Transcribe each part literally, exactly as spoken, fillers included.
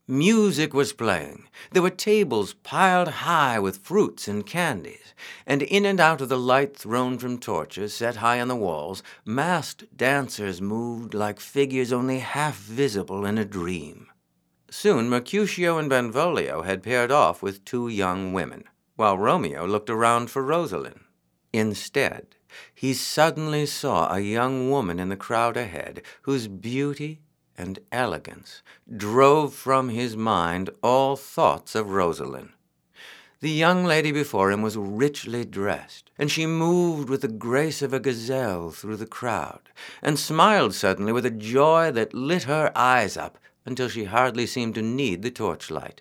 Music was playing. There were tables piled high with fruits and candies, and in and out of the light thrown from torches set high on the walls, masked dancers moved like figures only half visible in a dream. Soon Mercutio and Benvolio had paired off with two young women, while Romeo looked around for Rosalind. Instead, he suddenly saw a young woman in the crowd ahead whose beauty and elegance drove from his mind all thoughts of Rosalind. The young lady before him was richly dressed, and she moved with the grace of a gazelle through the crowd, and smiled suddenly with a joy that lit her eyes up until she hardly seemed to need the torchlight.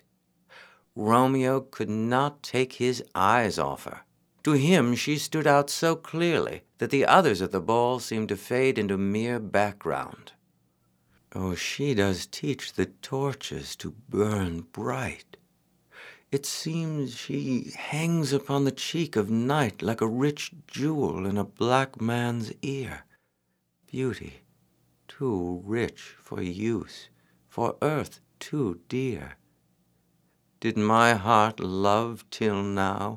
Romeo could not take his eyes off her. To him she stood out so clearly that the others at the ball seemed to fade into mere background. Oh, she does teach the torches to burn bright. It seems she hangs upon the cheek of night like a rich jewel in a black man's ear. Beauty, too rich for use, for earth too dear. Did my heart love till now?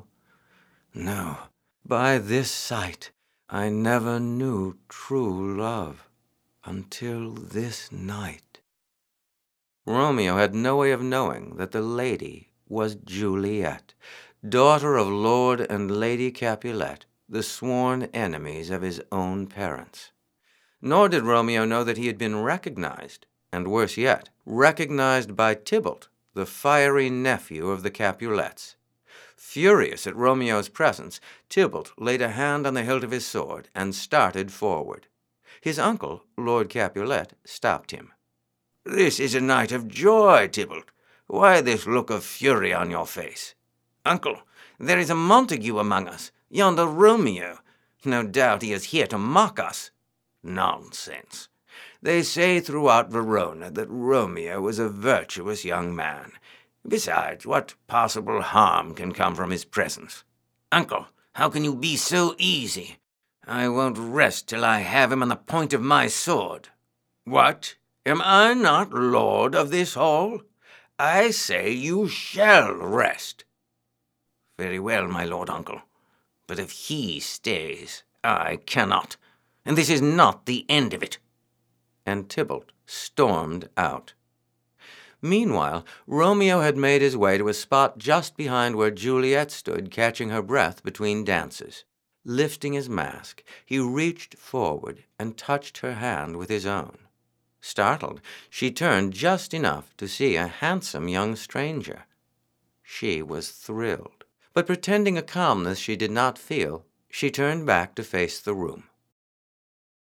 No, by this sight I never knew true love until this night. Romeo had no way of knowing that the lady was Juliet, daughter of Lord and Lady Capulet, the sworn enemies of his own parents. Nor did Romeo know that he had been recognized, and worse yet, recognized by Tybalt, the fiery nephew of the Capulets. Furious at Romeo's presence, Tybalt laid a hand on the hilt of his sword and started forward. His uncle, Lord Capulet, stopped him. "This is a night of joy, Tybalt. Why this look of fury on your face? Uncle, there is a Montague among us, yonder Romeo. No doubt he is here to mock us." "Nonsense. They say throughout Verona that Romeo is a virtuous young man. Besides, what possible harm can come from his presence? Uncle, how can you be so easy? I won't rest till I have him on the point of my sword." "What? Am I not lord of this hall? I say you shall rest." "Very well, my lord uncle. But if he stays, I cannot. And this is not the end of it." And Tybalt stormed out. Meanwhile, Romeo had made his way to a spot just behind where Juliet stood catching her breath between dances. Lifting his mask, he reached forward and touched her hand with his own. Startled, she turned just enough to see a handsome young stranger. She was thrilled, but pretending a calmness she did not feel, she turned back to face the room.